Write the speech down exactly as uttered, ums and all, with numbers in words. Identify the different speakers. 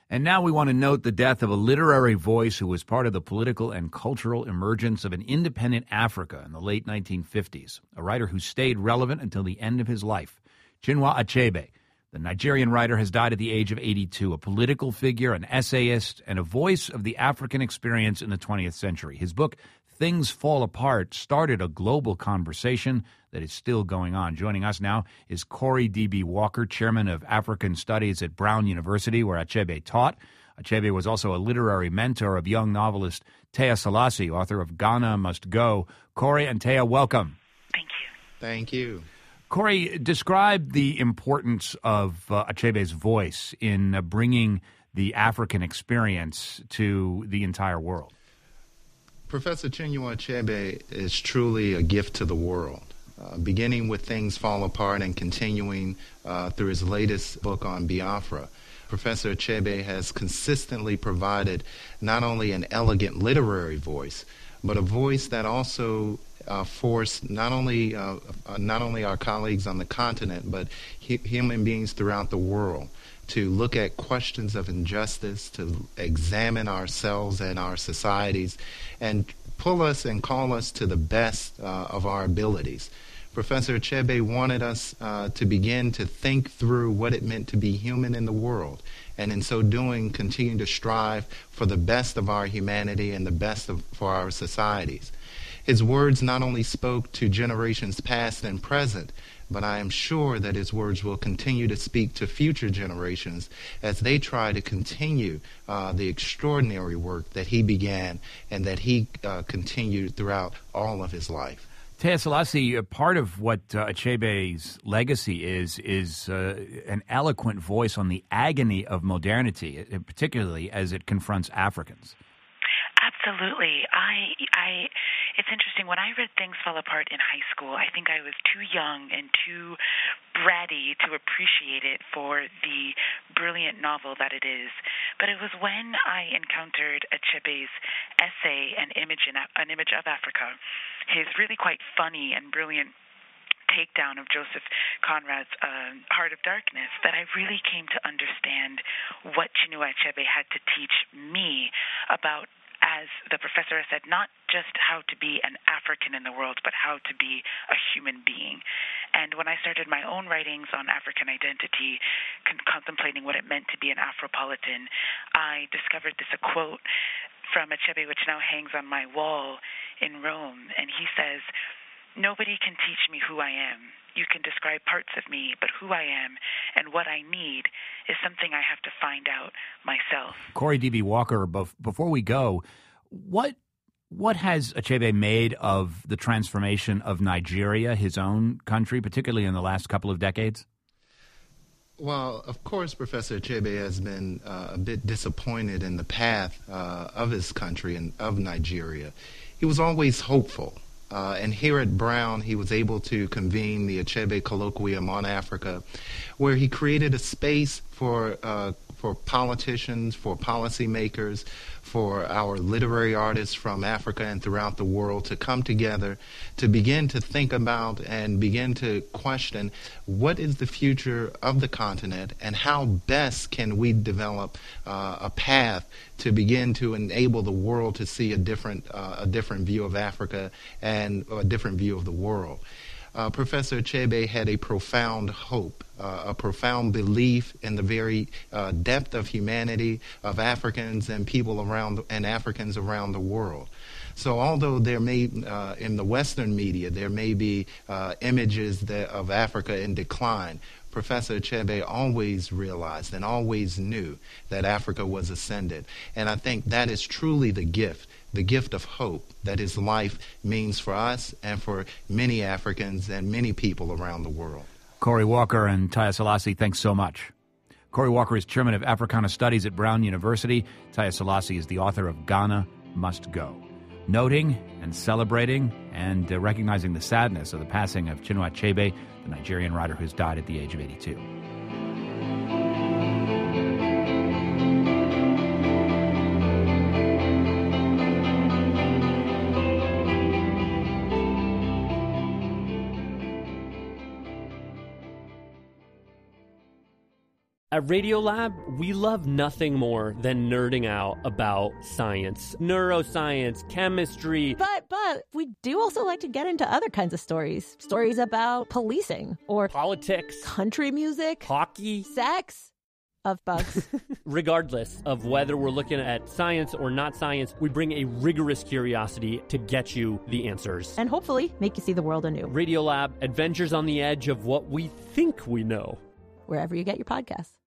Speaker 1: And now we want to note the death of a literary voice who was part of the political and cultural emergence of an independent Africa in the late nineteen fifties, a writer who stayed relevant until the end of his life. Chinua Achebe, the Nigerian writer, has died at the age of eighty-two, a political figure, an essayist, and a voice of the African experience in the twentieth century. His book, Things Fall Apart, started a global conversation that is still going on. Joining us now is Corey D B. Walker, chairman of African Studies at Brown University, where Achebe taught. Achebe was also a literary mentor of young novelist Tea Selassie, author of Ghana Must Go. Corey and Tea, welcome.
Speaker 2: Thank you.
Speaker 3: Thank you.
Speaker 1: Corey, describe the importance of uh, Achebe's voice in uh, bringing the African experience to the entire world.
Speaker 3: Professor Chinua Achebe is truly a gift to the world, uh, beginning with Things Fall Apart and continuing uh, through his latest book on Biafra. Professor Achebe has consistently provided not only an elegant literary voice, but a voice that also uh, forced not only uh, uh, not only our colleagues on the continent, but hu- human beings throughout the world to look at questions of injustice, to examine ourselves and our societies, and pull us and call us to the best uh, of our abilities. Professor Achebe wanted us uh, to begin to think through what it meant to be human in the world, and in so doing, continue to strive for the best of our humanity and the best of, for our societies. His words not only spoke to generations past and present, but I am sure that his words will continue to speak to future generations as they try to continue uh, the extraordinary work that he began and that he uh, continued throughout all of his life.
Speaker 1: Tea Selassie, part of what uh, Achebe's legacy is, is uh, an eloquent voice on the agony of modernity, particularly as it confronts Africans.
Speaker 2: Absolutely. I, I, it's interesting. When I read Things Fall Apart in high school, I think I was too young and too bratty to appreciate it for the brilliant novel that it is. But it was when I encountered Achebe's essay, An Image, in, An Image of Africa, his really quite funny and brilliant takedown of Joseph Conrad's uh, Heart of Darkness, that I really came to understand what Chinua Achebe had to teach me about, as the professor has said, not just how to be an African in the world, but how to be a human being. And when I started my own writings on African identity, con- contemplating what it meant to be an Afropolitan, I discovered this a quote from Achebe, which now hangs on my wall in Rome. And he says, "Nobody can teach me who I am. You can describe parts of me, but who I am and what I need is something I have to find out myself."
Speaker 1: Corey D B. Walker, before we go, what what has Achebe made of the transformation of Nigeria, his own country, particularly in the last couple of decades?
Speaker 3: Well, of course, Professor Achebe has been uh, a bit disappointed in the path uh, of his country and of Nigeria. He was always hopeful. Uh, and here at Brown, he was able to convene the Achebe Colloquium on Africa, where he created a space for uh, for politicians, for policymakers, for our literary artists from Africa and throughout the world to come together to begin to think about and begin to question what is the future of the continent and how best can we develop uh, a path to begin to enable the world to see a different uh, a different view of Africa and a different view of the world. Uh, Professor Achebe had a profound hope, uh, a profound belief in the very uh, depth of humanity of Africans and people around and Africans around the world. So although there may, uh, in the Western media, there may be uh, images that, of Africa in decline, Professor Achebe always realized and always knew that Africa was ascendant. And I think that is truly the gift, the gift of hope that his life means for us and for many Africans and many people around the world.
Speaker 1: Corey Walker and Tea Selassie, thanks so much. Corey Walker is chairman of Africana Studies at Brown University. Tea Selassie is the author of Ghana Must Go. Noting and celebrating and uh, recognizing the sadness of the passing of Chinua Achebe, the Nigerian writer who's died at the age of eighty-two.
Speaker 4: A At Radiolab, we love nothing more than nerding out about science, neuroscience, chemistry.
Speaker 5: But, but, we do also like to get into other kinds of stories. Stories about policing or
Speaker 4: politics,
Speaker 5: country music,
Speaker 4: hockey,
Speaker 5: sex, of bugs.
Speaker 4: Regardless of whether we're looking at science or not science, we bring a rigorous curiosity to get you the answers.
Speaker 5: And hopefully make you see the world anew.
Speaker 4: Radiolab, adventures on the edge of what we think we know.
Speaker 5: Wherever you get your podcasts.